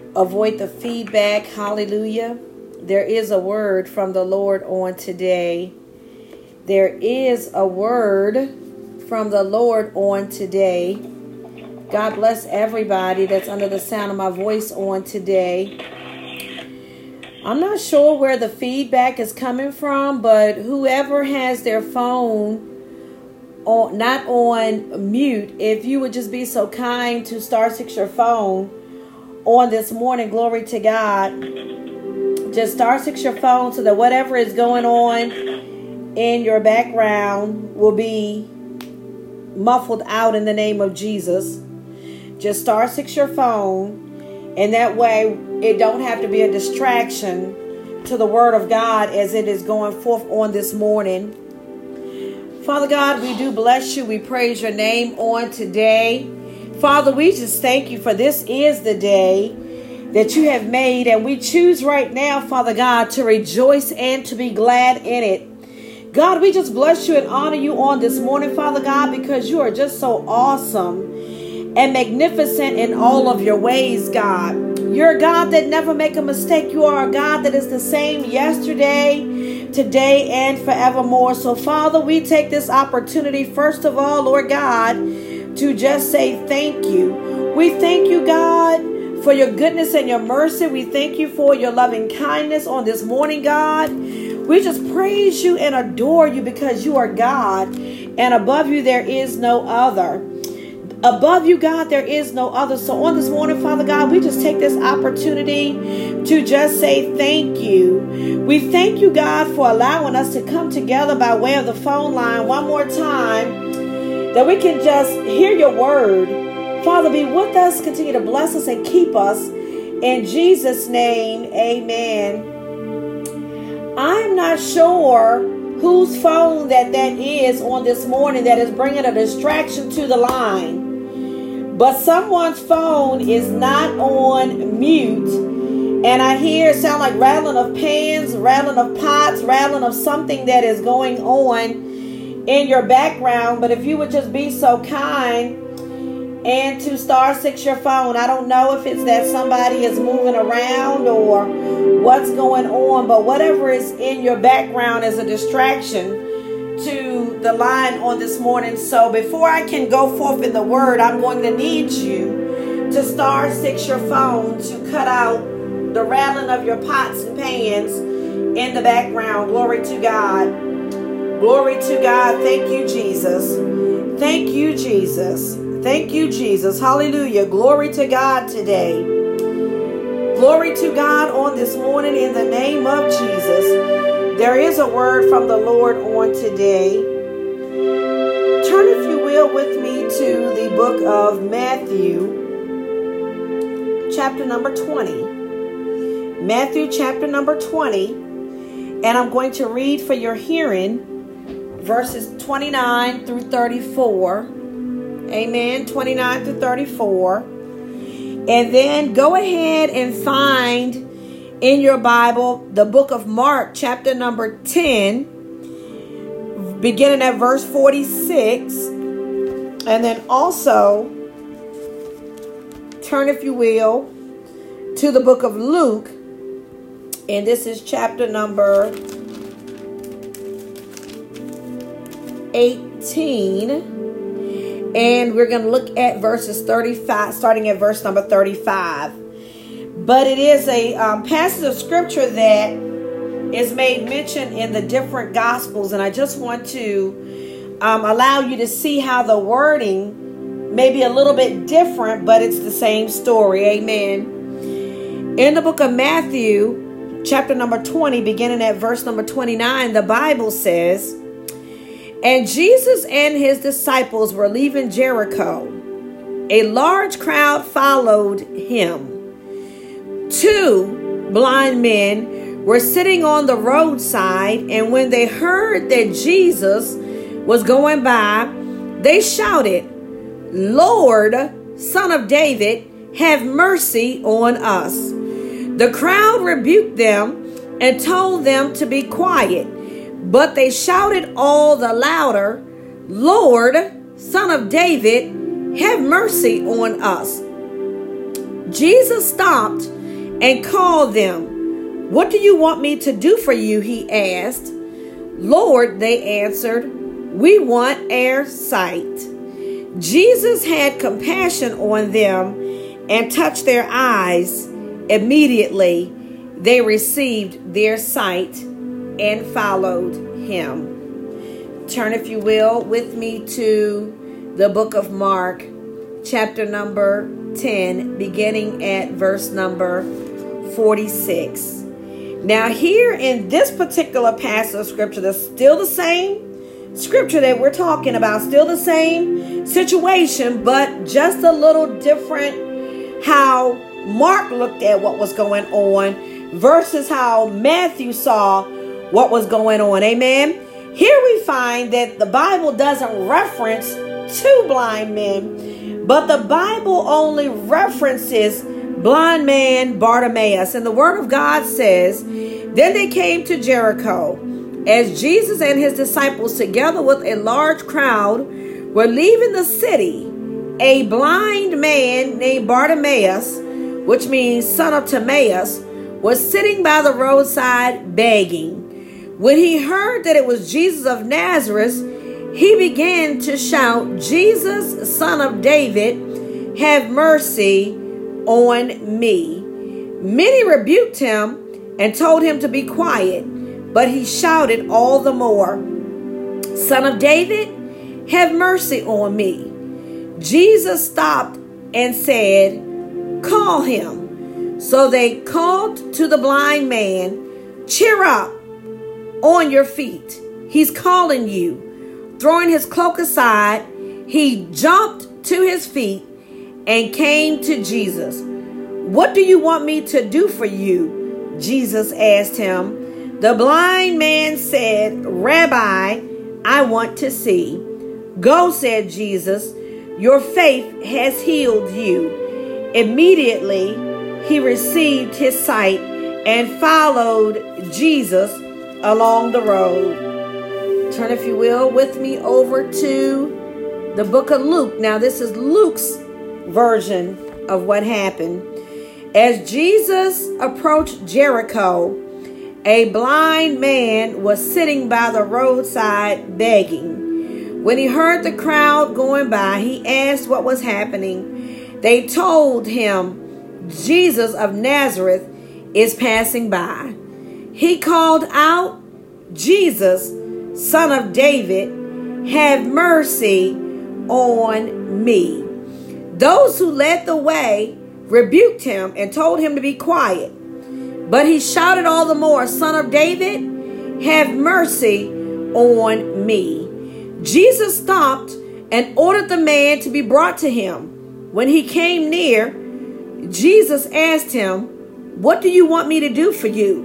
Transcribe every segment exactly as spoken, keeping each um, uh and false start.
avoid the feedback. Hallelujah. There is a word from the Lord on today. There is a word from the Lord on today. God bless everybody that's under the sound of my voice on today. I'm not sure where the feedback is coming from, but whoever has their phone on, not on mute, if you would just be so kind to star six your phone on this morning, glory to God. Just star six your phone so that whatever is going on in your background will be muffled out in the name of Jesus. Just star six your phone, and that way it don't have to be a distraction to the word of God as it is going forth on this morning. Father God, we do bless you. We praise your name on today. Father, we just thank you for this is the day that you have made, and we choose right now, Father God, to rejoice and to be glad in it. God, we just bless you and honor you on this morning, Father God, because you are just so awesome and magnificent in all of your ways, God. You're a God that never make a mistake. You are a God that is the same yesterday, today, and forevermore. So, Father, we take this opportunity, first of all, Lord God, to just say thank you. We thank you, God, for your goodness and your mercy. We thank you for your loving kindness on this morning, God. We just praise you and adore you because you are God, and above you there is no other. Above you, God, there is no other. So on this morning, Father God, we just take this opportunity to just say thank you. We thank you, God, for allowing us to come together by way of the phone line one more time, that we can just hear your word. Father, be with us, continue to bless us and keep us. In Jesus' name, amen. I'm not sure whose phone that that is on this morning that is bringing a distraction to the line. But someone's phone is not on mute. And I hear it sound like rattling of pans, rattling of pots, rattling of something that is going on in your background. But if you would just be so kind and to star six your phone. I don't know if it's that somebody is moving around or what's going on, but whatever is in your background is a distraction to the line on this morning. So before I can go forth in the word, I'm going to need you to star six your phone to cut out the rattling of your pots and pans in the background. Glory to God. Glory to God. Thank you, Jesus. Thank you, Jesus. Thank you, Jesus. Hallelujah. Glory to God today. Glory to God on this morning in the name of Jesus. There is a word from the Lord on today. Turn, if you will, with me to the book of Matthew, chapter number twenty. Matthew, chapter number twenty. And I'm going to read for your hearing verses twenty-nine through thirty-four. Amen. twenty-nine through thirty-four. And then go ahead and find in your Bible the book of Mark, chapter number ten, beginning at verse forty-six. And then also turn, if you will, to the book of Luke. And this is chapter number eighteen. And we're going to look at verses thirty-five, starting at verse number thirty-five. But it is a um, passage of scripture that is made mention in the different gospels. And I just want to um, allow you to see how the wording may be a little bit different, but it's the same story. Amen. In the book of Matthew, chapter number twenty, beginning at verse number twenty-nine, the Bible says, "And Jesus and his disciples were leaving Jericho. A large crowd followed him. Two blind men were sitting on the roadside, and when they heard that Jesus was going by, they shouted, 'Lord, Son of David, have mercy on us.' The crowd rebuked them and told them to be quiet. But they shouted all the louder, 'Lord, Son of David, have mercy on us.' Jesus stopped and called them. What do you want me to do for you? He asked. Lord, they answered, we want our sight. Jesus had compassion on them and touched their eyes. Immediately, they received their sight and followed him. Turn, if you will, with me to the book of Mark, chapter number ten, beginning at verse number forty-six. Now, here in this particular passage of scripture, that's still the same scripture that we're talking about, still the same situation, but just a little different how Mark looked at what was going on versus how Matthew saw what was going on. Amen. Here we find that the Bible doesn't reference two blind men, but the Bible only references blind man Bartimaeus. And the word of God says, then they came to Jericho. As Jesus and his disciples, together with a large crowd, were leaving the city, a blind man named Bartimaeus, which means son of Timaeus, was sitting by the roadside begging. When he heard that it was Jesus of Nazareth, he began to shout, Jesus, son of David, have mercy on me. Many rebuked him and told him to be quiet, but he shouted all the more, Son of David, have mercy on me. Jesus stopped and said, call him. So they called to the blind man, cheer up, on your feet. He's calling you. Throwing his cloak aside, he jumped to his feet and came to Jesus. What do you want me to do for you? Jesus asked him. The blind man said, Rabbi, I want to see. Go, said Jesus. Your faith has healed you. Immediately, he received his sight and followed Jesus along the road. Turn, if you will, with me over to the book of Luke. Now, this is Luke's version of what happened. As Jesus approached Jericho, a blind man was sitting by the roadside begging. When he heard the crowd going by, he asked what was happening. They told him, Jesus of Nazareth is passing by. He called out, Jesus, son of David, have mercy on me. Those who led the way rebuked him and told him to be quiet. But he shouted all the more, Son of David, have mercy on me. Jesus stopped and ordered the man to be brought to him. When he came near, Jesus asked him, what do you want me to do for you?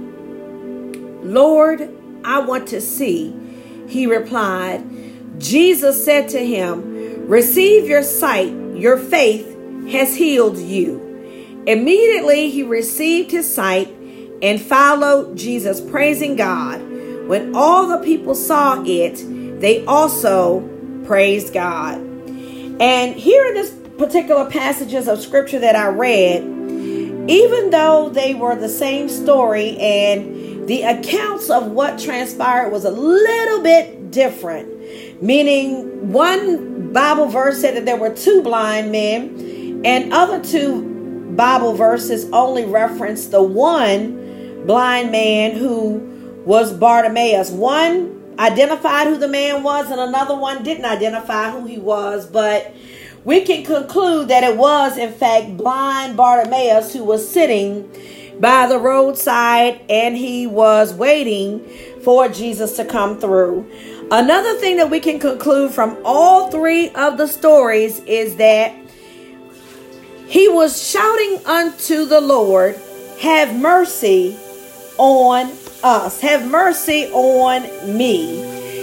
Lord, I want to see, he replied. Jesus said to him, receive your sight. Your faith has healed you. Immediately he received his sight and followed Jesus, praising God. When all the people saw it, they also praised God. And here in this particular passages of scripture that I read, even though they were the same story and the accounts of what transpired was a little bit different, meaning one Bible verse said that there were two blind men, and other two Bible verses only reference the one blind man who was Bartimaeus. One identified who the man was and another one didn't identify who he was, but we can conclude that it was in fact blind Bartimaeus who was sitting by the roadside and he was waiting for Jesus to come through. Another thing that we can conclude from all three of the stories is that he was shouting unto the Lord, have mercy on us. Have mercy on me.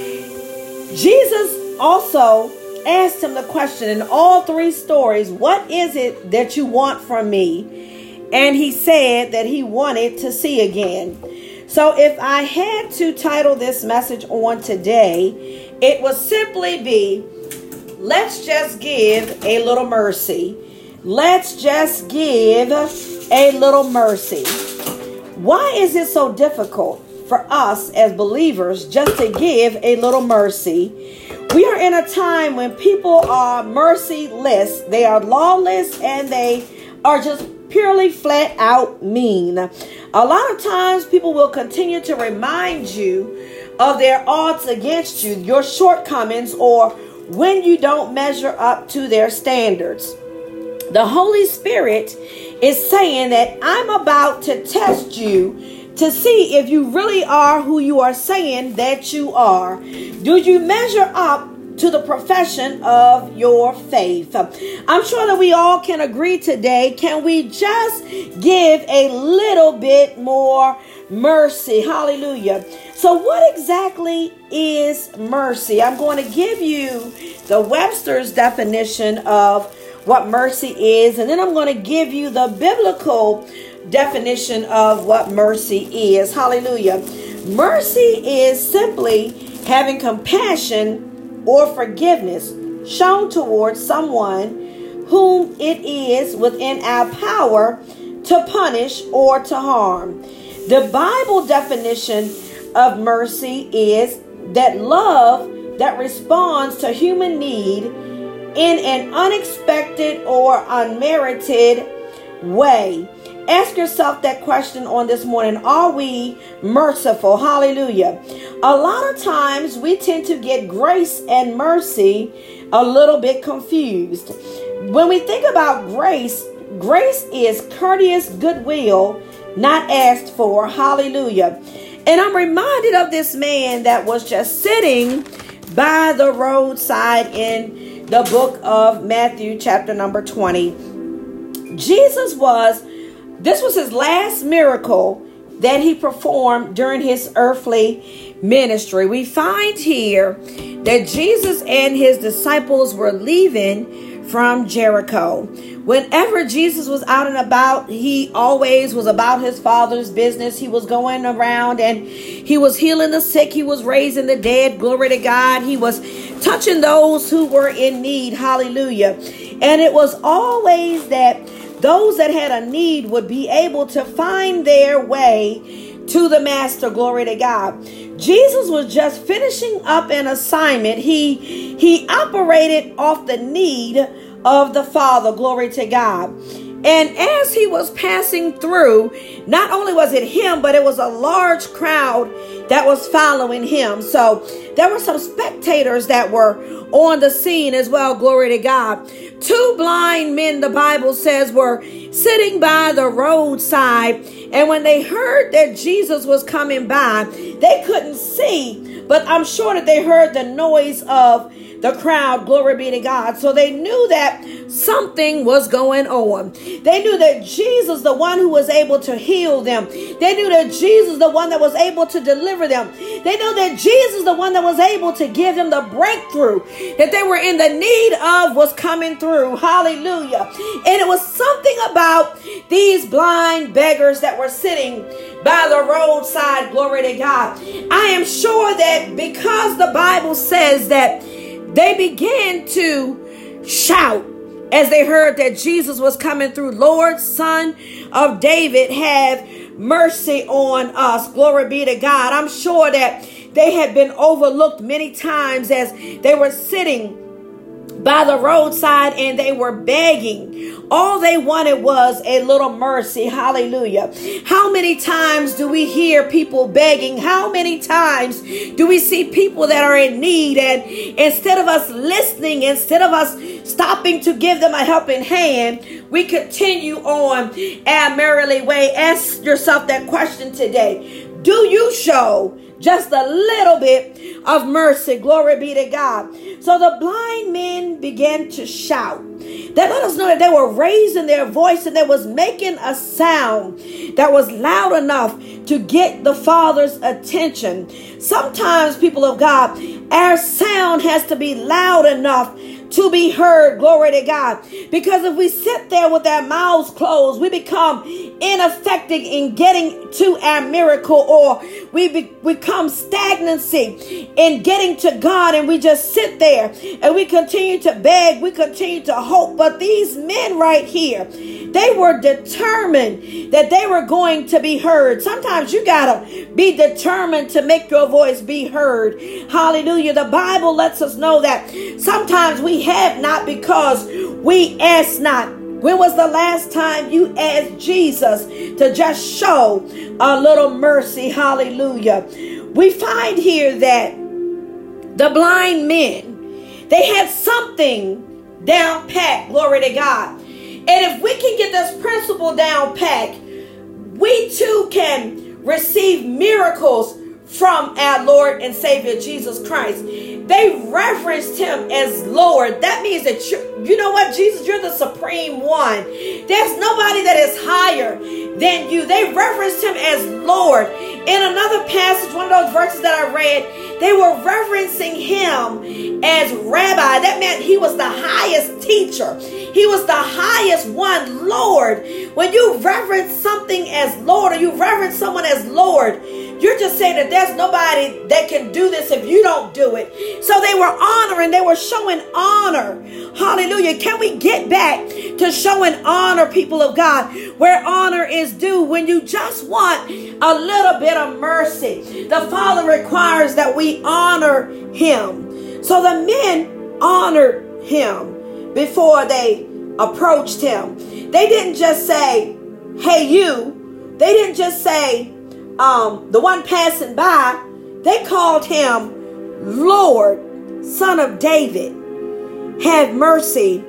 Jesus also asked him the question in all three stories, what is it that you want from me? And he said that he wanted to see again. So if I had to title this message on today, it would simply be, let's just give a little mercy. Let's just give a little mercy. Why is it so difficult for us as believers just to give a little mercy? We are in a time when people are merciless, they are lawless, and they are just purely flat out mean. A lot of times people will continue to remind you of their odds against you, your shortcomings, or when you don't measure up to their standards. The Holy Spirit is saying that I'm about to test you to see if you really are who you are saying that you are. Do you measure up to the profession of your faith? I'm sure that we all can agree today. Can we just give a little bit more mercy? Hallelujah. So what exactly is mercy? I'm going to give you the Webster's definition of what mercy is, and then I'm going to give you the biblical definition of what mercy is. Hallelujah. Mercy is simply having compassion or forgiveness shown towards someone whom it is within our power to punish or to harm. The Bible definition of mercy is that love that responds to human need in an unexpected or unmerited way. Ask yourself that question on this morning. Are we merciful? Hallelujah. A lot of times we tend to get grace and mercy a little bit confused. When we think about grace, grace is courteous goodwill, not asked for. Hallelujah. And I'm reminded of this man that was just sitting by the roadside in the book of Matthew, chapter number twenty. Jesus was, this was his last miracle that he performed during his earthly ministry. We find here that Jesus and his disciples were leaving from Jericho. Whenever Jesus was out and about, he always was about his Father's business. He was going around and he was healing the sick. He was raising the dead. Glory to God. He was touching those who were in need. Hallelujah. And it was always that those that had a need would be able to find their way to the Master. Glory to God. Jesus was just finishing up an assignment. He, he operated off the need of the Father. Glory to God. And as he was passing through, not only was it him, but it was a large crowd that was following him. So there were some spectators that were on the scene as well. Glory to God. Two blind men, the Bible says, were sitting by the roadside. And when they heard that Jesus was coming by, they couldn't see, but I'm sure that they heard the noise of the crowd. Glory be to God. So they knew that something was going on. They knew that Jesus, the one who was able to heal them. They knew that Jesus, the one that was able to deliver them. They knew that Jesus, the one that was able to give them the breakthrough that they were in the need of, was coming through. Hallelujah. And it was something about these blind beggars that were sitting by the roadside. Glory to God. I am sure that because the Bible says that they began to shout as they heard that Jesus was coming through. Lord, Son of David, have mercy on us. Glory be to God. I'm sure that they had been overlooked many times as they were sitting by the roadside and they were begging. All they wanted was a little mercy. Hallelujah. How many times do we hear people begging? How many times do we see people that are in need, and instead of us listening, instead of us stopping to give them a helping hand, we continue on our merrily way? Ask yourself that question today. Do you show just a little bit of mercy? Glory be to God. So the blind men began to shout. That let us know that they were raising their voice and they was making a sound that was loud enough to get the Father's attention. Sometimes, people of God, our sound has to be loud enough to be heard. Glory to God. Because if we sit there with our mouths closed, we become ineffective in getting to our miracle, or we be, become stagnancy in getting to God, and we just sit there and we continue to beg, we continue to hope. But these men right here, They were determined that they were going to be heard. Sometimes you gotta be determined to make your voice be heard. Hallelujah. The Bible lets us know that sometimes we have not because we ask not. When was the last time you asked Jesus to just show a little mercy? Hallelujah. We find here that the blind men, they had something down pat. Glory to God. And if we can get this principle down pat, we too can receive miracles from our Lord and Savior Jesus Christ. They reverenced him as Lord. That means that you, you know what, Jesus, you're the supreme one. There's nobody that is higher than you. They reverenced him as Lord. In another passage, one of those verses that I read, they were reverencing him as Rabbi. That meant he was the highest teacher. He was the highest one, Lord. When you reverence something as Lord, or you reverence someone as Lord, you're just saying that there's nobody that can do this if you don't do it. So they were honoring, they were showing honor. Hallelujah. Can we get back to showing honor, people of God, where honor is due? When you just want a little bit of mercy, the Father requires that we honor him. So the men honored him before they approached him. They didn't just say, hey, you. They didn't just say, um, the one passing by. They called him Lord, Son of David. Have mercy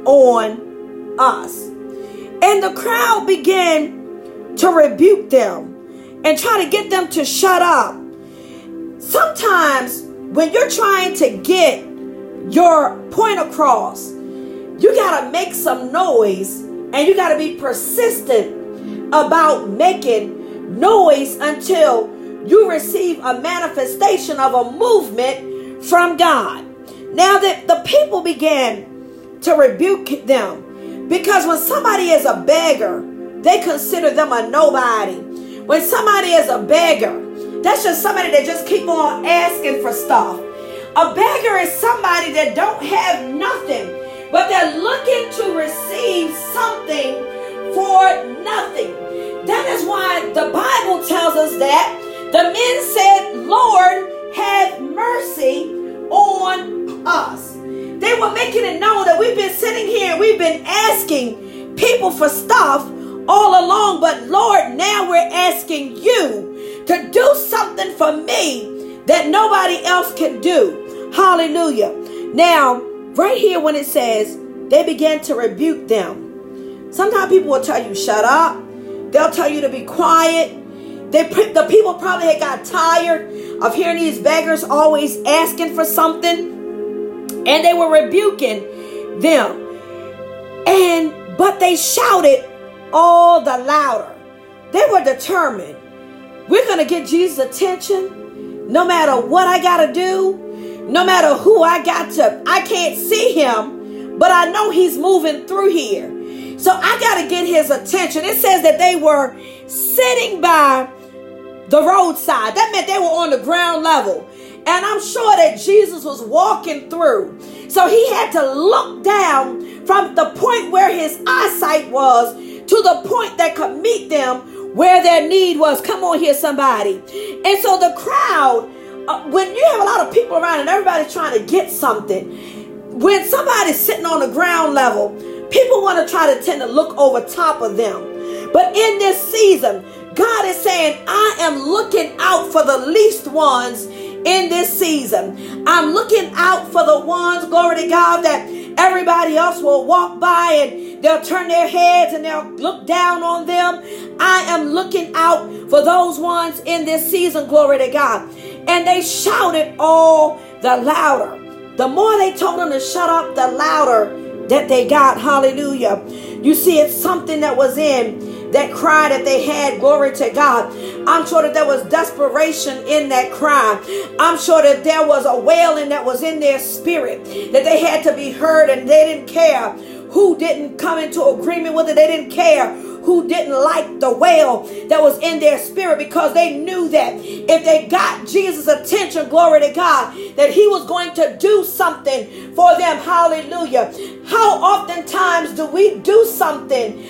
on us. And the crowd began to rebuke them and try to get them to shut up. Sometimes when you're trying to get your point across, you got to make some noise, and you got to be persistent about making noise until you receive a manifestation of a movement from God. Now that the people began to rebuke them, because when somebody is a beggar, they consider them a nobody. When somebody is a beggar, that's just somebody that just keep on asking for stuff. A beggar is somebody that don't have nothing, but they're looking to receive something for nothing. That is why the Bible tells us that the men said, Lord, have mercy on us. They were making it known that we've been sitting here, we've been asking people for stuff all along, but Lord, now we're asking you to do something for me that nobody else can do. Hallelujah. Now, right here when it says they began to rebuke them. Sometimes people will tell you, shut up. They'll tell you to be quiet. They, the people probably had got tired of hearing these beggars always asking for something. And they were rebuking them. And but they shouted all the louder. They were determined. We're going to get Jesus' attention no matter what I got to do. No matter who I got to. I can't see him, but I know he's moving through here. So I got to get his attention. It says that they were sitting by the roadside. That meant they were on the ground level. And I'm sure that Jesus was walking through. So he had to look down from the point where his eyesight was to the point that could meet them where their need was. Come on here, somebody. And so the crowd, uh, when you have a lot of people around and everybody's trying to get something, when somebody's sitting on the ground level, people want to try to tend to look over top of them. But in this season, God is saying, I am looking out for the least ones in this season. I'm looking out for the ones, glory to God, that everybody else will walk by and they'll turn their heads and they'll look down on them. I am looking out for those ones in this season, glory to God. And they shouted all the louder. The more they told them to shut up, the louder that they got. Hallelujah. You see, it's something that was in that cry that they had, glory to God. I'm sure that there was desperation in that cry. I'm sure that there was a wailing that was in their spirit, that they had to be heard, and they didn't care who didn't come into agreement with it. They didn't care who didn't like the wail that was in their spirit, because they knew that if they got Jesus' attention, glory to God, that he was going to do something for them. Hallelujah. How oftentimes do we do something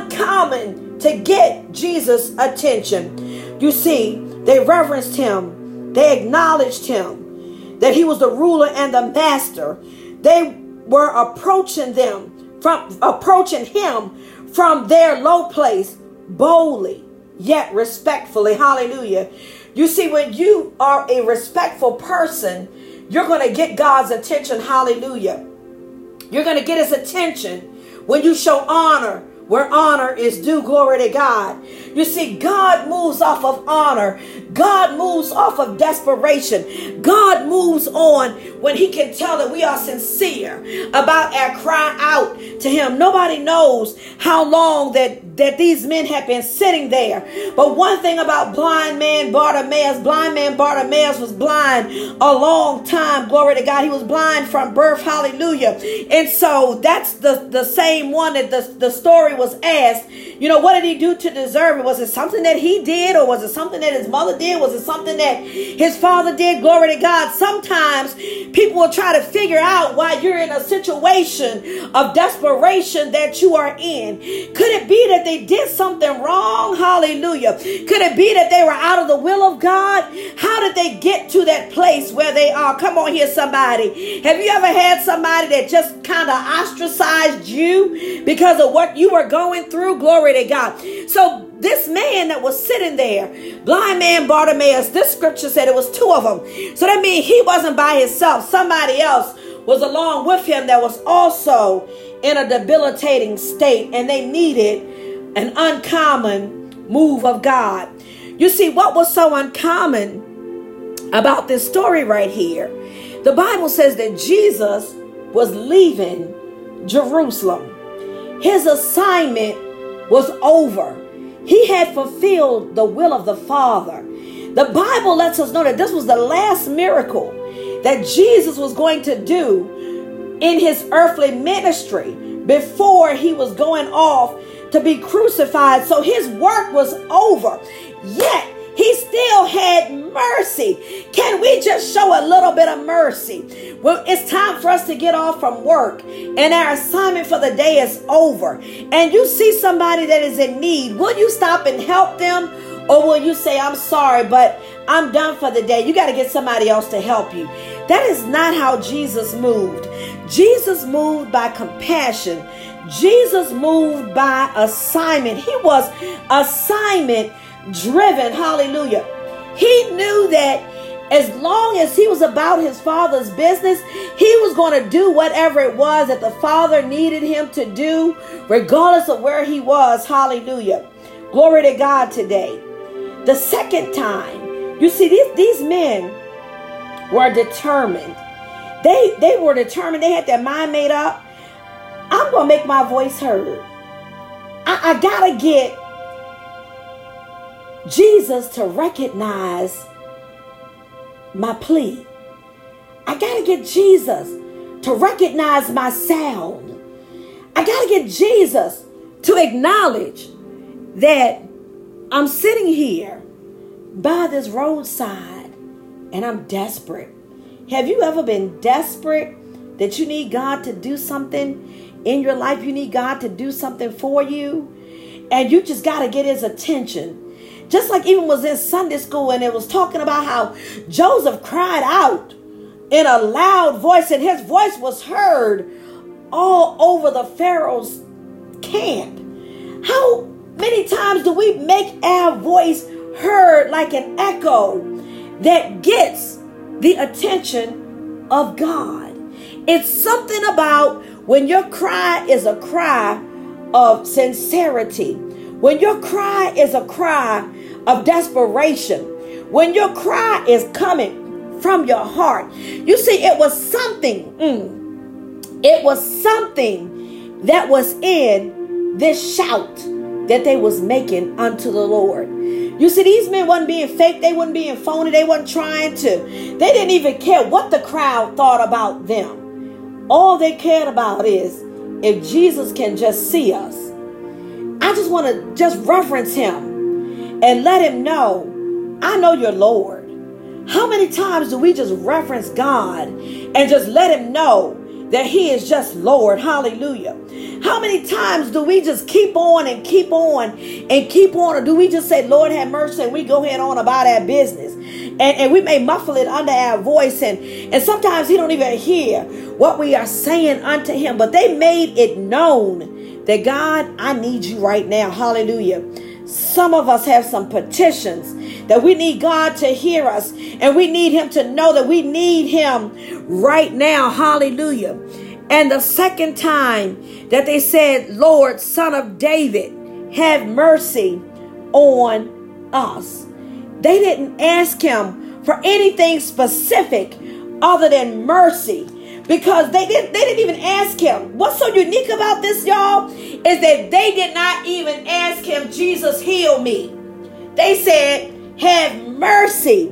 uncommon to get Jesus' attention? You see, they reverenced him. They acknowledged him, that he was the ruler and the master. They were approaching them from approaching him from their low place boldly, yet respectfully. Hallelujah. You see, when you are a respectful person, you're going to get God's attention. Hallelujah. You're going to get his attention when you show honor where honor is due. Glory to God. You see, God moves off of honor. God moves off of desperation. God moves on when he can tell that we are sincere about our cry out to him. Nobody knows how long that, that these men have been sitting there. But one thing about blind man Bartimaeus, blind man Bartimaeus was blind a long time. Glory to God. He was blind from birth. Hallelujah. And so that's the, the same one that the, the story was asked, you know, what did he do to deserve it? Was it something that he did, or was it something that his mother did? Was it something that his father did? Glory to God. Sometimes people will try to figure out why you're in a situation of desperation that you are in. Could it be that they did something wrong? Hallelujah. Could it be that they were out of the will of God? How did they get to that place where they are? Come on here, somebody. Have you ever had somebody that just kind of ostracized you because of what you were going through? Glory to God. So this man that was sitting there, blind man Bartimaeus, this scripture said it was two of them. So that means he wasn't by himself. Somebody else was along with him that was also in a debilitating state, and they needed an uncommon move of God. You see, what was so uncommon about this story right here? The Bible says that Jesus was leaving Jerusalem. His assignment was over. He had fulfilled the will of the Father. The Bible lets us know that this was the last miracle that Jesus was going to do in his earthly ministry before he was going off to be crucified. So his work was over, yet he still had mercy. Can we just show a little bit of mercy? Well, it's time for us to get off from work and our assignment for the day is over, and you see somebody that is in need. Will you stop and help them? Or will you say, I'm sorry, but I'm done for the day? You got to get somebody else to help you. That is not how Jesus moved. Jesus moved by compassion. Jesus moved by assignment. He was assignment driven. Hallelujah. He knew that as long as he was about his Father's business, he was going to do whatever it was that the Father needed him to do, regardless of where he was. Hallelujah. Glory to God today. The second time, you see, these, these men were determined. They, they were determined. They had their mind made up. I'm going to make my voice heard. I, I got to get Jesus to recognize my plea. I got to get Jesus to recognize my sound. I got to get Jesus to acknowledge that I'm sitting here by this roadside and I'm desperate. Have you ever been desperate that you need God to do something in your life? You need God to do something for you, and you just got to get his attention. Just like even was in Sunday school, and it was talking about how Joseph cried out in a loud voice, and his voice was heard all over the Pharaoh's camp. How many times do we make our voice heard like an echo that gets the attention of God? It's something about when your cry is a cry of sincerity, when your cry is a cry of desperation, when your cry is coming from your heart. You see, it was something, mm, it was something that was in this shout that they was making unto the Lord. You see, these men wasn't being fake. They wasn't being phony. They wasn't trying to. They didn't even care what the crowd thought about them. All they cared about is if Jesus can just see us. I I just want to just reference him and let him know, I know you're Lord. How many times do we just reference God and just let him know that he is just Lord? Hallelujah. How many times do we just keep on and keep on and keep on? Or do we just say, Lord, have mercy, and we go ahead on about our business? And, and we may muffle it under our voice. And, and sometimes he don't even hear what we are saying unto him. But they made it known that, God, I need you right now. Hallelujah. Some of us have some petitions that we need God to hear us, and we need him to know that we need him right now. Hallelujah. And the second time that they said, Lord, Son of David, have mercy on us. They didn't ask him for anything specific other than mercy, because they didn't, they didn't even ask him. What's so unique about this, y'all, is that they did not even ask him, Jesus, heal me. They said, have mercy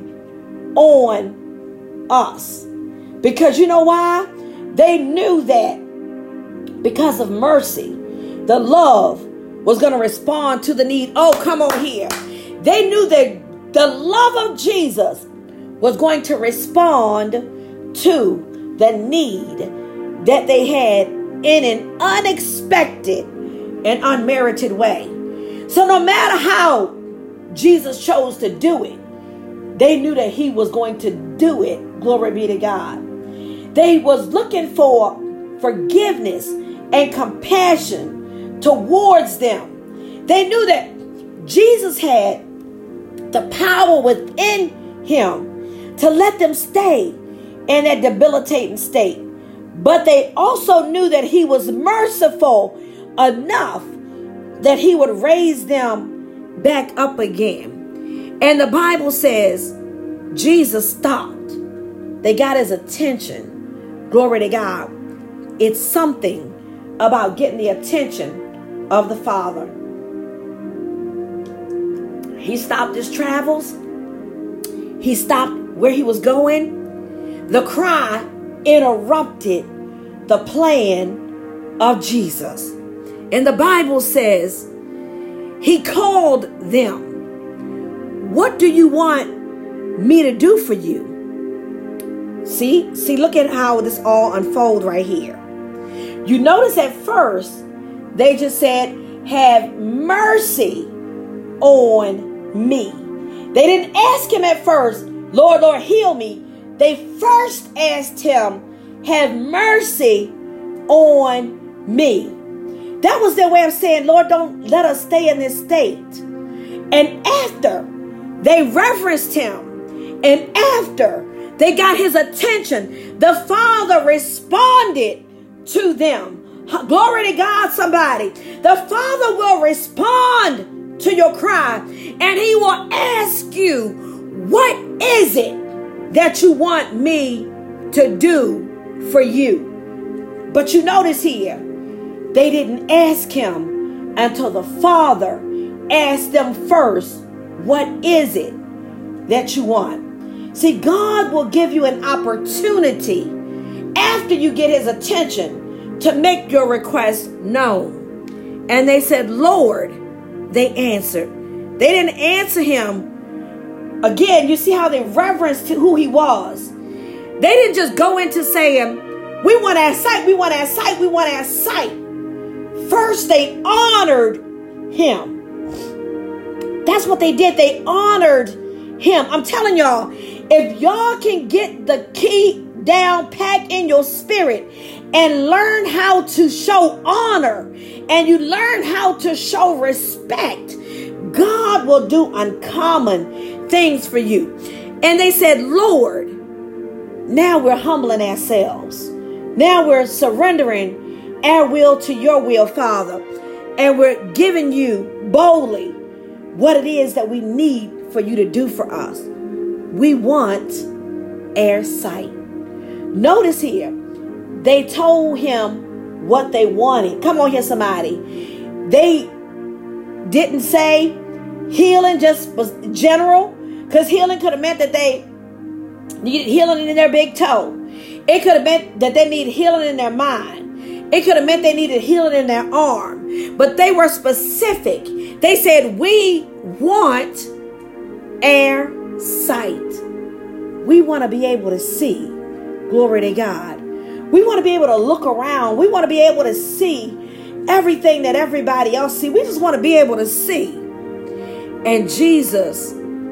on us. Because you know why? They knew that because of mercy, the love was going to respond to the need. Oh, come on here. They knew that the love of Jesus was going to respond to the need that they had in an unexpected and unmerited way. So no matter how Jesus chose to do it, they knew that he was going to do it. Glory be to God. They was looking for forgiveness and compassion towards them. They knew that Jesus had the power within him to let them stay in that debilitating state. But they also knew that he was merciful enough that he would raise them back up again. And the Bible says Jesus stopped. They got his attention. Glory to God. It's something about getting the attention of the Father. He stopped his travels. He stopped where he was going. The cry interrupted the plan of Jesus. And the Bible says he called them. What do you want me to do for you? See, see, look at how this all unfolds right here. You notice at first, they just said, have mercy on me. They didn't ask him at first, Lord, Lord, heal me. They first asked him, have mercy on me. That was their way of saying, Lord, don't let us stay in this state. And after they reverenced him, and after they got his attention, the Father responded to them. Glory to God, somebody. The Father will respond to your cry, and he will ask you, what is it that you want me to do for you? But you notice here, they didn't ask him until the Father asked them first, what is it that you want? See, God will give you an opportunity after you get his attention to make your request known. And they said, Lord, they answered. They didn't answer him. Again, you see how they reverenced who he was. They didn't just go into saying, we want our sight, we want our sight, we want our sight. First, they honored him. That's what they did. They honored him. I'm telling y'all, if y'all can get the key down, pack in your spirit, and learn how to show honor, and you learn how to show respect, God will do uncommon things for you. And they said, Lord, now we're humbling ourselves. Now we're surrendering our will to your will, Father. And we're giving you boldly what it is that we need for you to do for us. We want our sight. Notice here, they told him what they wanted. Come on here, somebody. They didn't say healing just was general, because healing could have meant that they needed healing in their big toe. It could have meant that they needed healing in their mind. It could have meant they needed healing in their arm. But they were specific. They said, we want our sight. We want to be able to see. Glory to God. We want to be able to look around. We want to be able to see everything that everybody else see. We just want to be able to see. And Jesus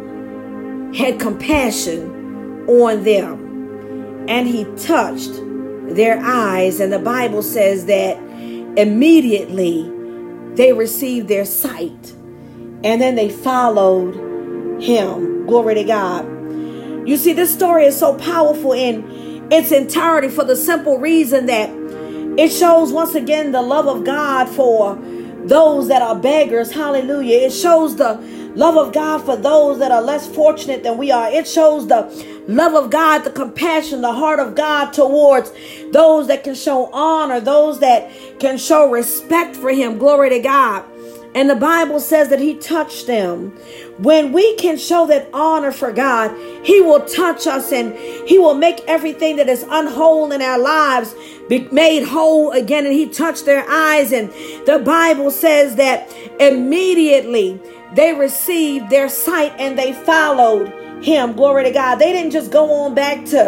had compassion on them. And he touched their eyes. And the Bible says that immediately they received their sight. And then they followed him. Glory to God. You see, this story is so powerful in its entirety for the simple reason that it shows once again the love of God for those that are beggars. Hallelujah. It shows the love of God for those that are less fortunate than we are. It shows the love of God, the compassion, the heart of God towards those that can show honor, those that can show respect for him. Glory to God. And the Bible says that he touched them. When we can show that honor for God, he will touch us and he will make everything that is unwhole in our lives be made whole again. And he touched their eyes. And the Bible says that immediately they received their sight and they followed him. Glory to God. They didn't just go on back to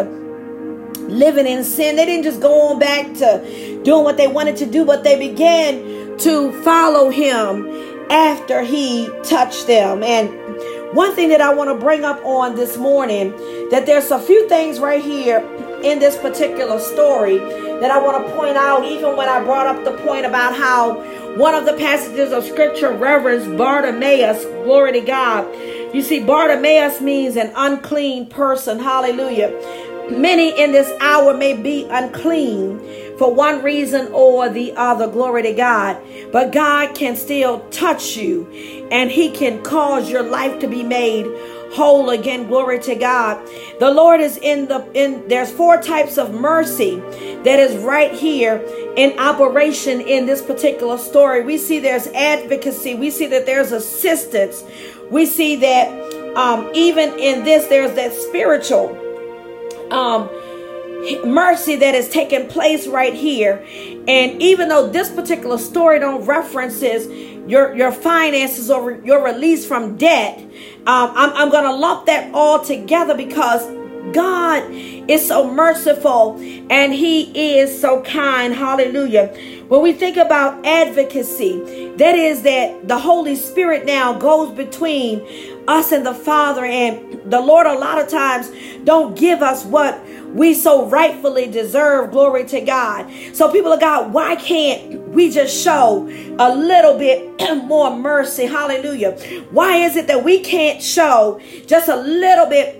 living in sin. They didn't just go on back to doing what they wanted to do, but they began to follow him after he touched them. And one thing that I want to bring up on this morning, that there's a few things right here in this particular story that I want to point out, even when I brought up the point about how one of the passages of scripture referenced Bartimaeus. Glory to God. You see, Bartimaeus means an unclean person. Hallelujah. Many in this hour may be unclean for one reason or the other. Glory to God. But God can still touch you and he can cause your life to be made whole again. Glory to God. The Lord is in the, in there's four types of mercy that is right here in operation in this particular story. We see there's advocacy. We see that there's assistance. We see that um, even in this, there's that spiritual um mercy that is taking place right here. And even though this particular story don't references your your finances or your release from debt, um, I'm, I'm going to lump that all together because God is so merciful and he is so kind. Hallelujah. When we think about advocacy, that is that the Holy Spirit now goes between us and the Father, and the Lord a lot of times don't give us what we so rightfully deserve. Glory to God. So people of God, why can't we just show a little bit more mercy? Hallelujah. Why is it that we can't show just a little bit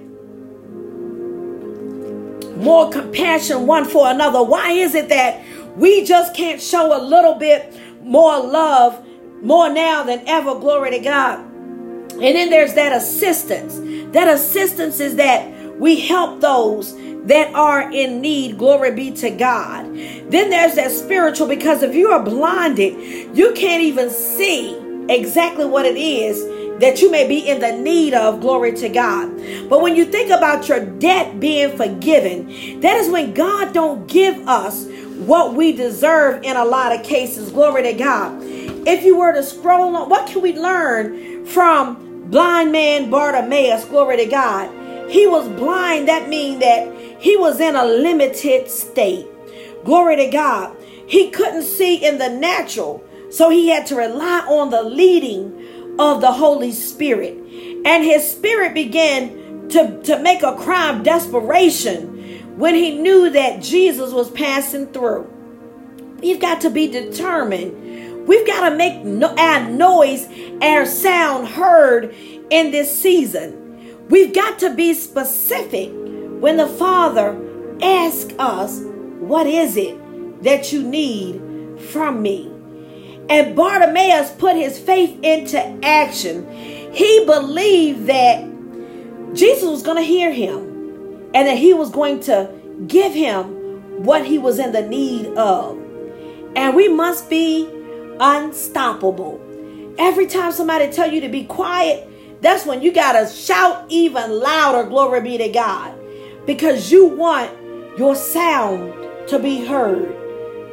more compassion one for another? Why is it that we just can't show a little bit more love more now than ever? Glory to God. And then there's that assistance. That assistance is that we help those that are in need. Glory be to God. Then there's that spiritual, because if you are blinded, you can't even see exactly what it is that you may be in the need of. Glory to God. But when you think about your debt being forgiven, that is when God don't give us what we deserve in a lot of cases. Glory to God. If you were to scroll on, what can we learn from blind man Bartimaeus? Glory to God. He was blind. That means that he was in a limited state. Glory to God. He couldn't see in the natural, so he had to rely on the leading of the Holy Spirit. And his spirit began to, to make a cry of desperation when he knew that Jesus was passing through. We've got to be determined. We've got to make no, our noise, our sound heard in this season. We've got to be specific when the Father asks us, what is it that you need from me? And Bartimaeus put his faith into action. He believed that Jesus was going to hear him and that he was going to give him what he was in the need of. And we must be unstoppable. Every time somebody tell you to be quiet, that's when you got to shout even louder. Glory be to God. Because you want your sound to be heard.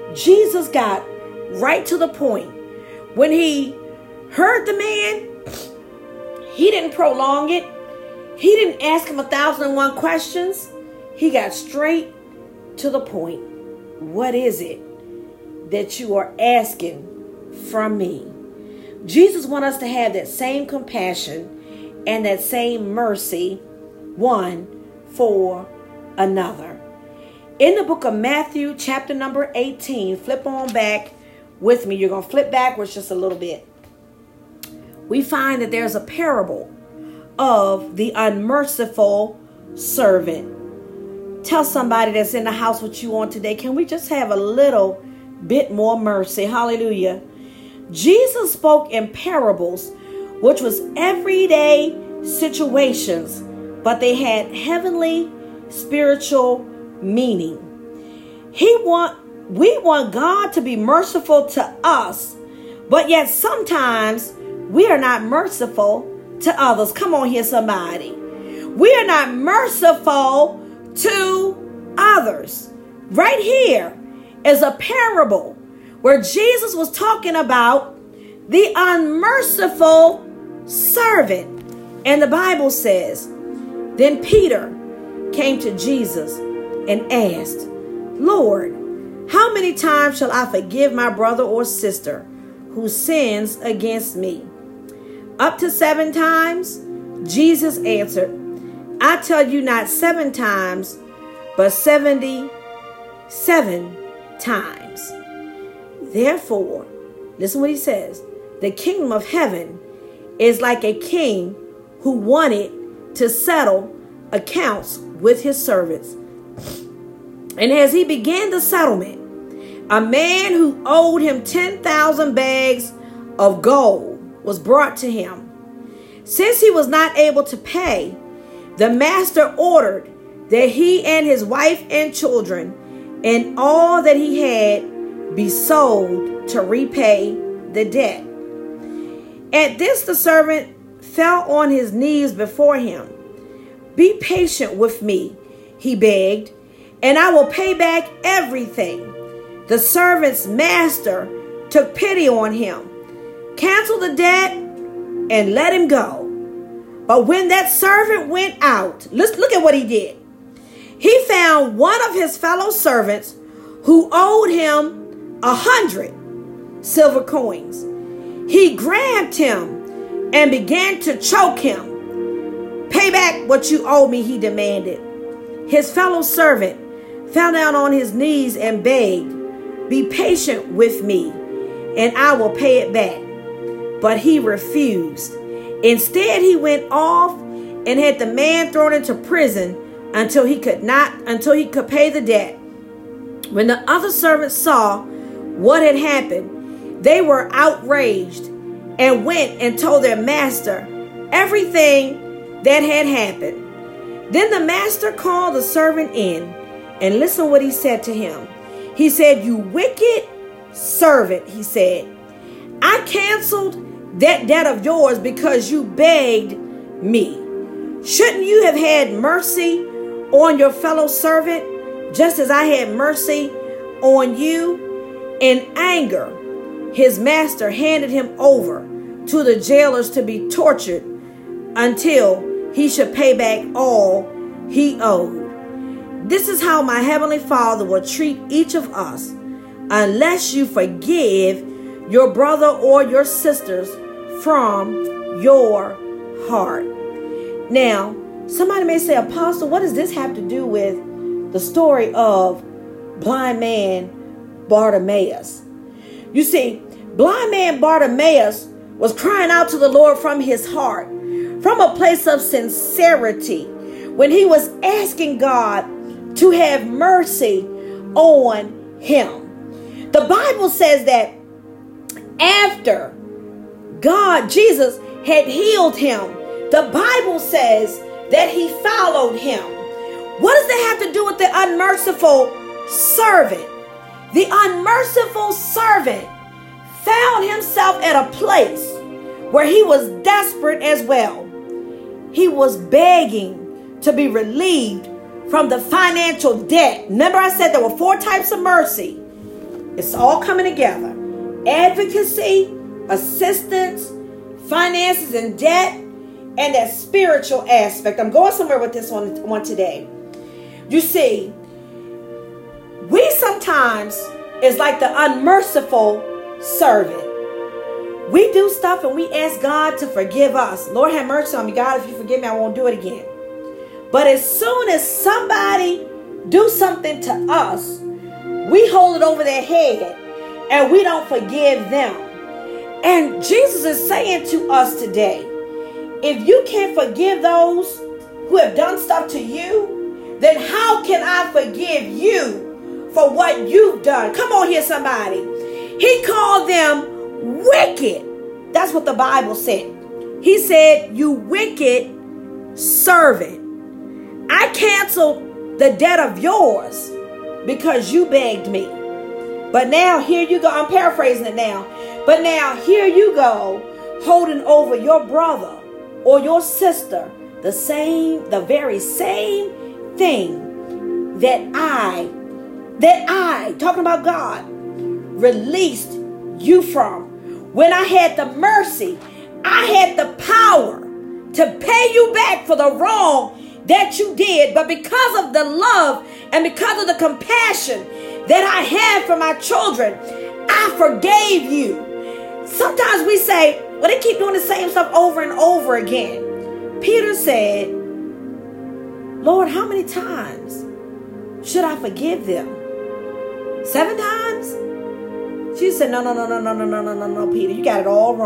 Jesus got right to the point. When he heard the man, he didn't prolong it. He didn't ask him a thousand and one questions. He got straight to the point. What is it that you are asking from me? Jesus wants us to have that same compassion and that same mercy one for another. In the book of Matthew, chapter number eighteen, flip on back with me. You're going to flip backwards just a little bit. We find that there's a parable of the unmerciful servant. Tell somebody that's in the house with you on today, can we just have a little bit more mercy? Hallelujah. Jesus spoke in parables, which was everyday situations, but they had heavenly spiritual meaning. He want, we want God to be merciful to us, but yet sometimes we are not merciful to others. Come on here, somebody. We are not merciful to others. Right here is a parable where Jesus was talking about the unmerciful servant. And the Bible says, then Peter came to Jesus and asked, Lord, how many times shall I forgive my brother or sister who sins against me? Up to seven times? Jesus answered, I tell you not seven times, but seventy-seven times. Therefore, listen what he says. The kingdom of heaven is like a king who wanted to settle accounts with his servants. And as he began the settlement, a man who owed him ten thousand bags of gold was brought to him. Since he was not able to pay, the master ordered that he and his wife and children and all that he had be sold to repay the debt. At this, the servant fell on his knees before him. Be patient with me, he begged, and I will pay back everything. The servant's master took pity on him, canceled the debt, and let him go. But when that servant went out, let's look at what he did. He found one of his fellow servants who owed him a hundred silver coins. He grabbed him and began to choke him. Pay back what you owe me, he demanded. His fellow servant fell down on his knees and begged, be patient with me, and I will pay it back. But he refused. Instead, he went off and had the man thrown into prison until he could not, until he could pay the debt. When the other servants saw what had happened, they were outraged and went and told their master everything that had happened. Then the master called the servant in, and listen what he said to him. He said, you wicked servant, he said, I canceled that debt of yours because you begged me. Shouldn't you have had mercy on your fellow servant, just as I had mercy on you? In anger, his master handed him over to the jailers to be tortured until he should pay back all he owed. This is how my heavenly Father will treat each of us unless you forgive your brother or your sisters from your heart. Now, somebody may say, Apostle, what does this have to do with the story of blind man Bartimaeus? You see, blind man Bartimaeus was crying out to the Lord from his heart, from a place of sincerity, when he was asking God to have mercy on him. The Bible says that after God, Jesus, had healed him, the Bible says that he followed him. What does that have to do with the unmerciful servant? The unmerciful servant found himself at a place where he was desperate as well. He was begging to be relieved from the financial debt. Remember I said there were four types of mercy. It's all coming together. Advocacy, assistance, finances and debt, and that spiritual aspect. I'm going somewhere with this one, one today. You see, we sometimes is like the unmerciful servant. We do stuff and we ask God to forgive us. Lord, have mercy on me. God, if you forgive me, I won't do it again. But as soon as somebody do something to us, we hold it over their head and we don't forgive them. And Jesus is saying to us today, if you can't forgive those who have done stuff to you, then how can I forgive you for what you've done? Come on here, somebody. He called them wicked. That's what the Bible said. He said, you wicked servant. I canceled the debt of yours because you begged me. But now here you go. I'm paraphrasing it now. But now here you go, holding over your brother or your sister the same, the very same thing that I, that I, talking about God, released you from. When I had the mercy, I had the power to pay you back for the wrong that you did. But because of the love and because of the compassion that I had for my children, I forgave you. Sometimes we say, well, they keep doing the same stuff over and over again. Peter said, Lord, how many times should I forgive them? Seven times? She said, no, no, no, no, no, no, no, no, no, no, Peter, you got it all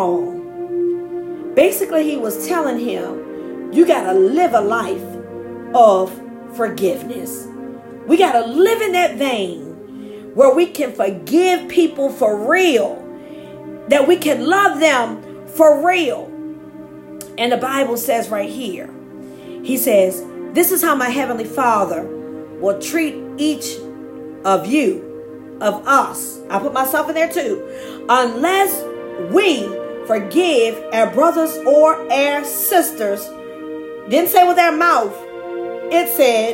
wrong. Basically, he was telling him, you got to live a life of forgiveness. We got to live in that vein where we can forgive people for real, that we can love them for real. And the Bible says right here, he says, this is how my heavenly Father will treat each of you, of us. I put myself in there too. Unless we forgive our brothers or our sisters. Didn't say with our mouth. It said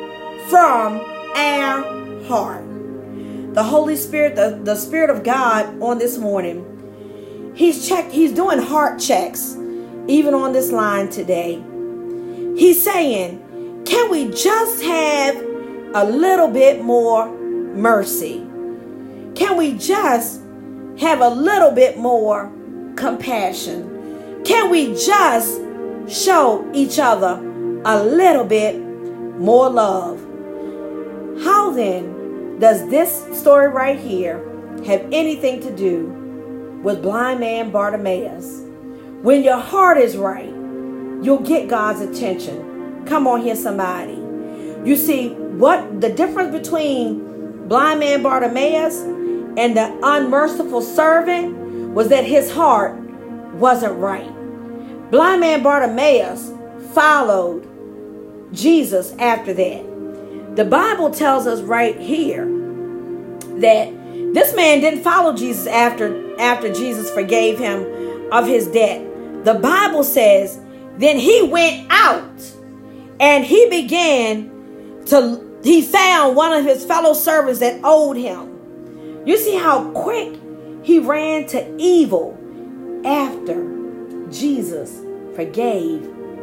from our heart. The Holy Spirit, the, the Spirit of God on this morning, he's checked, he's doing heart checks, even on this line today. He's saying, can we just have a little bit more mercy? Can we just have a little bit more compassion? Can we just show each other a little bit more love? How then does this story right here have anything to do with blind man Bartimaeus? When your heart is right, you'll get God's attention. Come on here, somebody. You see, what the difference between blind man Bartimaeus and the unmerciful servant was that his heart wasn't right. Blind man Bartimaeus followed Jesus after that. The Bible tells us right here that this man didn't follow Jesus after, after Jesus forgave him of his debt. The Bible says, then he went out and he began to, he found one of his fellow servants that owed him. You see how quick he ran to evil after Jesus forgave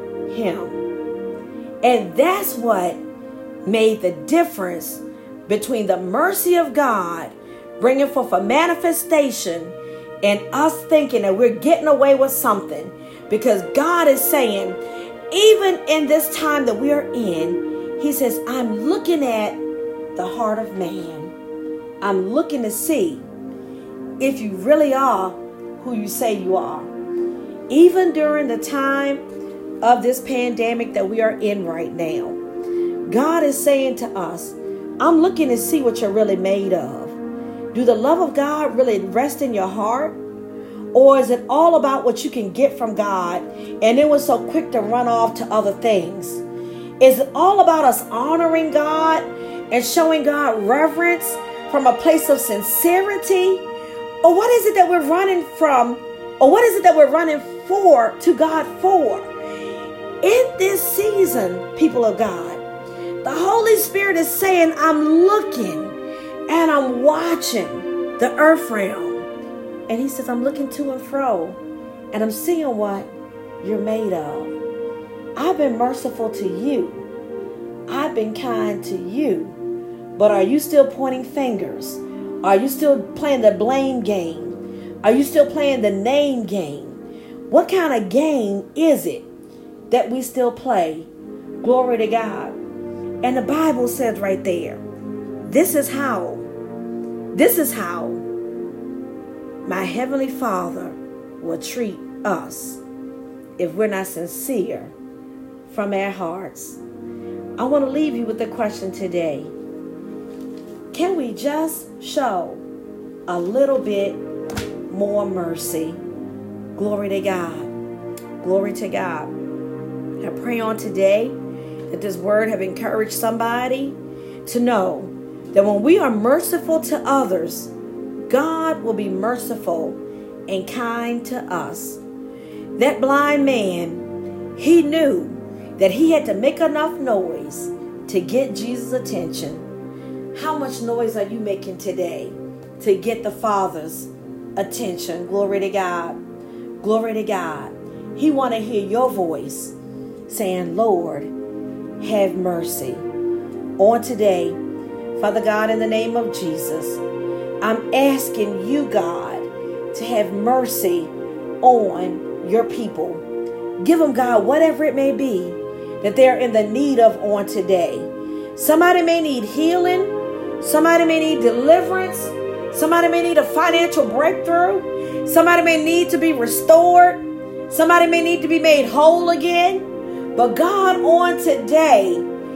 him. And that's what made the difference between the mercy of God bringing forth a manifestation and us thinking that we're getting away with something. Because God is saying, even in this time that we are in, he says, I'm looking at the heart of man. I'm looking to see if you really are who you say you are. Even during the time of this pandemic that we are in right now, God is saying to us, I'm looking to see what you're really made of. Do the love of God really rest in your heart? Or is it all about what you can get from God and then we're so quick to run off to other things? Is it all about us honoring God and showing God reverence from a place of sincerity? Or what is it that we're running from? Or what is it that we're running for to God for? In this season, people of God, the Holy Spirit is saying, I'm looking and I'm watching the earth realm. And he says, I'm looking to and fro, and I'm seeing what you're made of. I've been merciful to you. I've been kind to you. But are you still pointing fingers? Are you still playing the blame game? Are you still playing the name game? What kind of game is it that we still play? Glory to God. And the Bible says right there, this is how, this is how my Heavenly Father will treat us if we're not sincere from our hearts. I want to leave you with the question today. Can we just show a little bit more mercy? Glory to God. Glory to God. I pray on today that this word have encouraged somebody to know that when we are merciful to others, God will be merciful and kind to us. That blind man, he knew that he had to make enough noise to get Jesus' attention. How much noise are you making today to get the Father's attention? Glory to God. Glory to God. He want to hear your voice saying, Lord, have mercy. On today, Father God, in the name of Jesus, I'm asking you, God, to have mercy on your people. Give them, God, whatever it may be that they're in the need of on today. Somebody may need healing. Somebody may need deliverance. Somebody may need a financial breakthrough. Somebody may need to be restored. Somebody may need to be made whole again. But God, on today,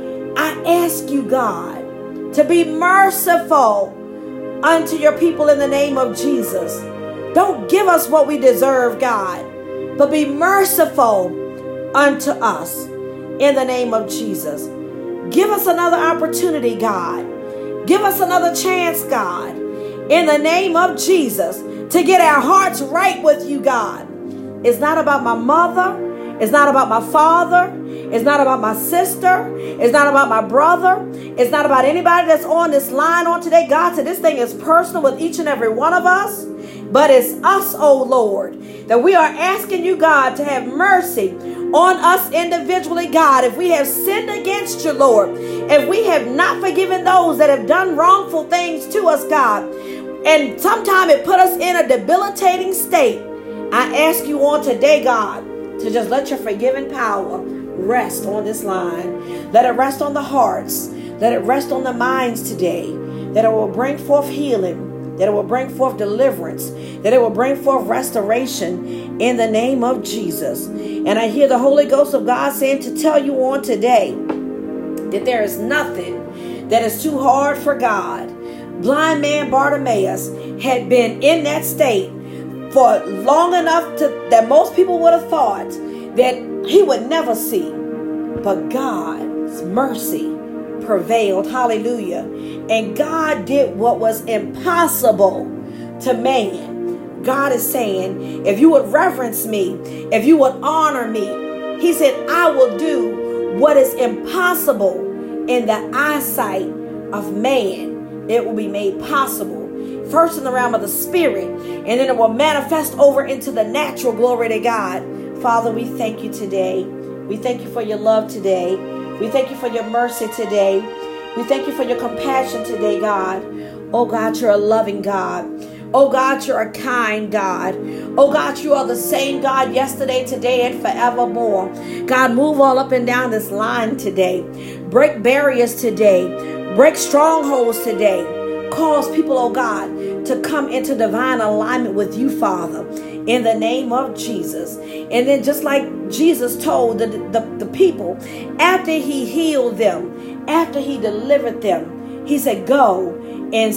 I ask you, God, to be merciful unto your people in the name of Jesus. Don't give us what we deserve, God, but be merciful unto us in the name of Jesus. Give us another opportunity, God. Give us another chance, God, in the name of Jesus, to get our hearts right with you, God. It's not about my mother. It's not about my father. It's not about my sister. It's not about my brother. It's not about anybody that's on this line on today. God said this thing is personal with each and every one of us. But it's us, oh Lord, that we are asking you, God, to have mercy on us individually, God. If we have sinned against you, Lord, if we have not forgiven those that have done wrongful things to us, God, and sometimes it put us in a debilitating state, I ask you on today, God, to just let your forgiving power rest on this line. Let it rest on the hearts. Let it rest on the minds today. That it will bring forth healing. That it will bring forth deliverance. That it will bring forth restoration in the name of Jesus. And I hear the Holy Ghost of God saying to tell you on today that there is nothing that is too hard for God. Blind man Bartimaeus had been in that state for long enough to, that most people would have thought that he would never see. But God's mercy prevailed. Hallelujah. And God did what was impossible to man. God is saying, if you would reverence me, if you would honor me, he said, I will do what is impossible in the eyesight of man. It will be made possible. First in the realm of the spirit, and then it will manifest over into the natural. Glory to God. Father, we thank you today. We thank you for your love today. We thank you for your mercy today. We thank you for your compassion today, God. Oh God, you're a loving God. Oh God, you're a kind God. Oh God, you are the same God yesterday, today, and forevermore. God, move all up and down this line today. Break barriers today. Break strongholds today. Cause people, oh God, to come into divine alignment with you, Father, in the name of Jesus. And then just like Jesus told the, the, the people, after he healed them, after he delivered them, he said, go and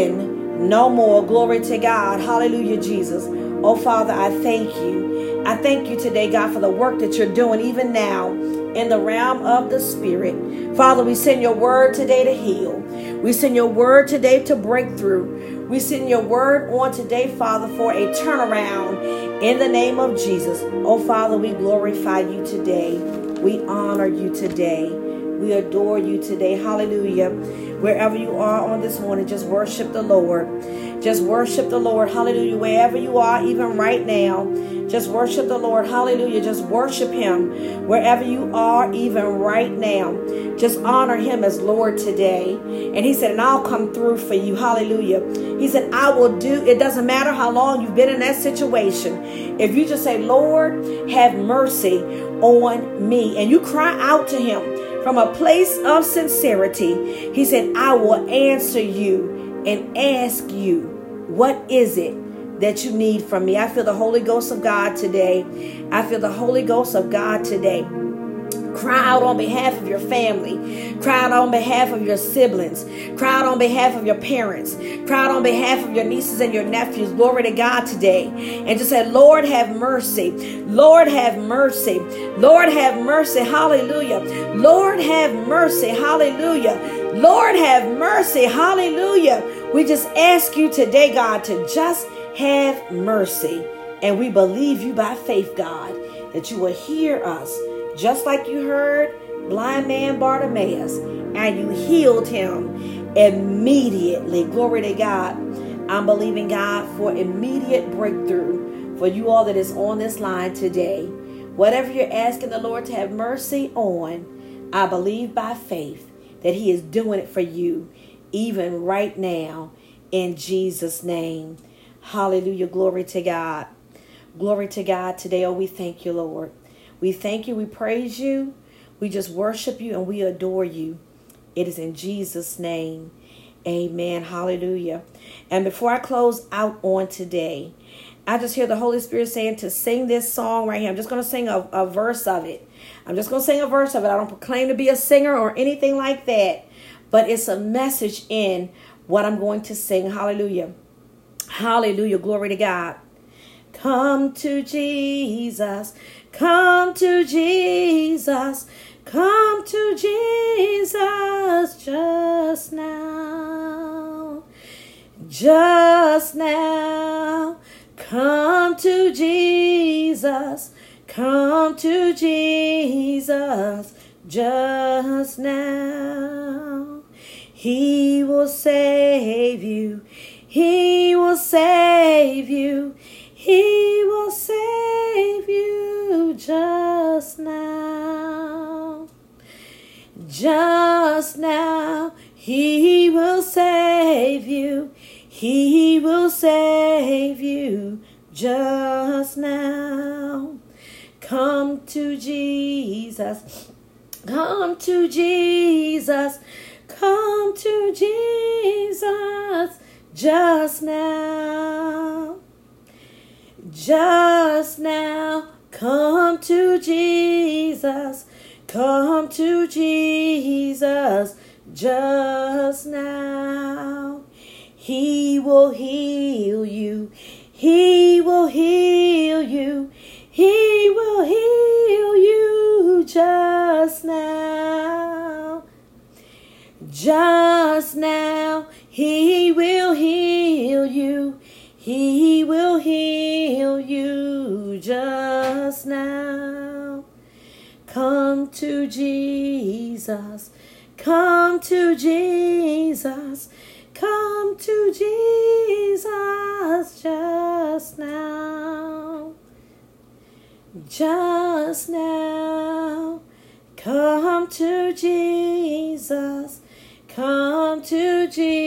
sin no more. Glory to God. Hallelujah, Jesus. Oh, Father, I thank you. I thank you today, God, for the work that you're doing even now in the realm of the Spirit. Father, we send your word today to heal. We send your word today to break through. We send your word on today, Father, for a turnaround in the name of Jesus. Oh, Father, we glorify you today. We honor you today. We adore you today. Hallelujah. Wherever you are on this morning, just worship the Lord. Just worship the Lord. Hallelujah. Wherever you are, even right now, just worship the Lord. Hallelujah. Just worship him wherever you are, even right now. Just honor him as Lord today. And he said, and I'll come through for you. Hallelujah. He said, I will do. It doesn't matter how long you've been in that situation. If you just say, Lord, have mercy on me, and you cry out to him from a place of sincerity, he said, I will answer you and ask you, what is it that you need from me? I feel the Holy Ghost of God today. I feel the Holy Ghost of God today. Cry out on behalf of your family. Cry out on behalf of your siblings. Cry out on behalf of your parents. Cry out on behalf of your nieces and your nephews. Glory to God today. And just say, Lord, have mercy. Lord, have mercy. Lord, have mercy. Hallelujah. Lord, have mercy. Hallelujah. Lord, have mercy. Hallelujah. We just ask you today, God, to just have mercy. And we believe you by faith, God, that you will hear us. Just like you heard blind man Bartimaeus, and you healed him immediately. Glory to God. I'm believing God for immediate breakthrough for you all that is on this line today. Whatever you're asking the Lord to have mercy on, I believe by faith that he is doing it for you even right now in Jesus' name. Hallelujah. Glory to God. Glory to God today. Oh, we thank you, Lord. We thank you, we praise you, we just worship you, and we adore you. It is in Jesus' name. Amen. Hallelujah. And before I close out on today, I just hear the Holy Spirit saying to sing this song right here. I'm just going to sing a, a verse of it. I'm just going to sing a verse of it. I don't proclaim to be a singer or anything like that, but it's a message in what I'm going to sing. Hallelujah. Hallelujah. Glory to God. Come to Jesus. Come to Jesus, come to Jesus just now, just now. Come to Jesus, come to Jesus just now. He will save you, he will save you, he will save you just now. Just now, he will save you. He will save you just now. Come to Jesus. Come to Jesus. Come to Jesus just now. Just now, come to Jesus, come to Jesus just now. He will heal you, he will heal you, he will heal you just now. Just now, he will heal you. He will heal you just now. Come to Jesus. Come to Jesus. Come to Jesus just now. Just now. Come to Jesus. Come to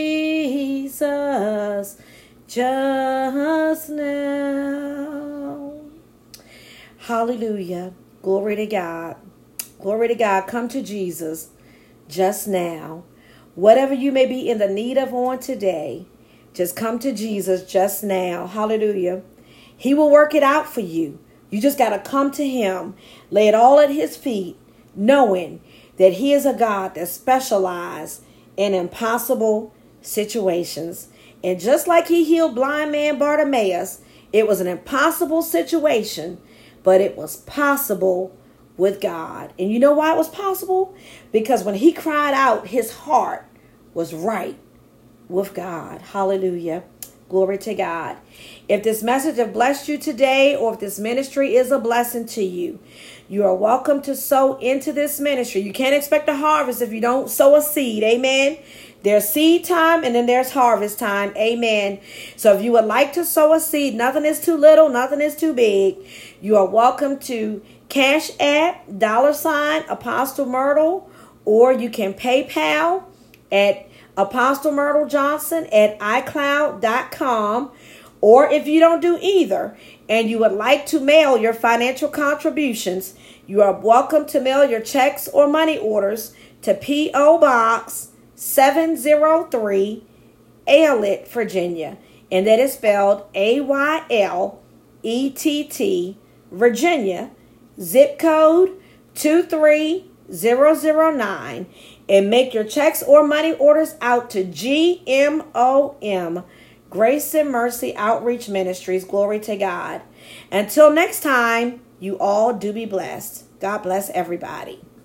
Jesus just now. Hallelujah. Glory to God. Glory to God. Come to Jesus just now. Whatever you may be in the need of on today, just come to Jesus just now. Hallelujah. He will work it out for you. You just got to come to him, lay it all at his feet, knowing that he is a God that specializes in impossible situations. And just like he healed blind man Bartimaeus, it was an impossible situation, but it was possible with God. And you know why it was possible? Because when he cried out, his heart was right with God. Hallelujah. Glory to God. If this message has blessed you today, or if this ministry is a blessing to you, you are welcome to sow into this ministry. You can't expect a harvest if you don't sow a seed. Amen. There's seed time and then there's harvest time. Amen. So if you would like to sow a seed, nothing is too little, nothing is too big. You are welcome to Cash App, dollar sign, Apostle Myrtle, or you can PayPal at Apostle Myrtle Johnson at i cloud dot com. Or if you don't do either and you would like to mail your financial contributions, you are welcome to mail your checks or money orders to P O. Box seven oh three, Aylett, Virginia. And that is spelled A Y L E T T, Virginia. Zip code two three zero zero nine. And make your checks or money orders out to G M O M, Grace and Mercy Outreach Ministries. Glory to God. Until next time, you all do be blessed. God bless everybody.